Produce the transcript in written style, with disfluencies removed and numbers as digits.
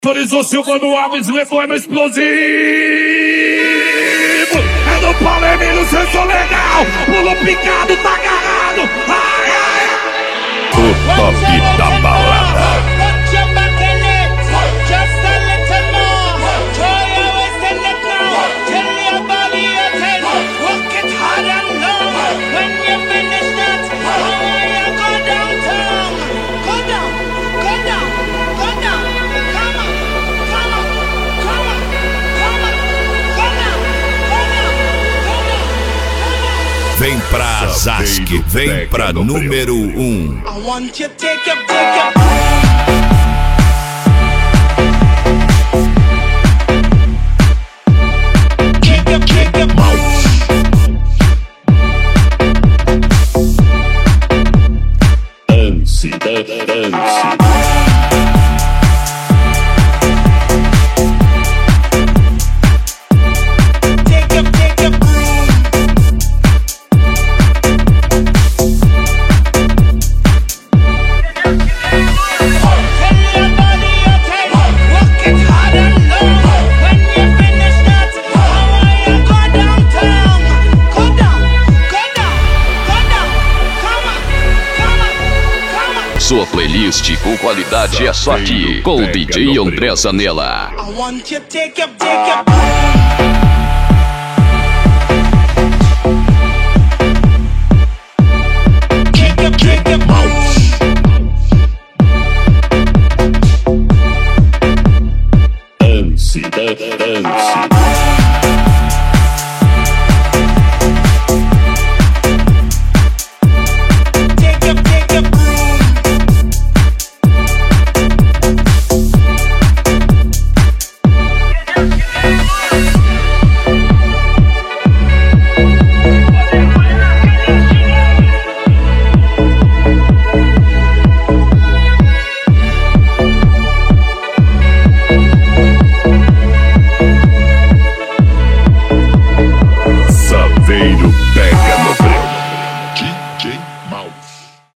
Autorizou Silvano Alves, levou no explosivo. É no Paulo Emílio, senso legal. Pulo picado, tá agarrado. Ai, ai. O top da balada. Vem pra Zask, vem pra número 1. Sua playlist com qualidade é só aqui, com o DJ André Zanella. Mouse.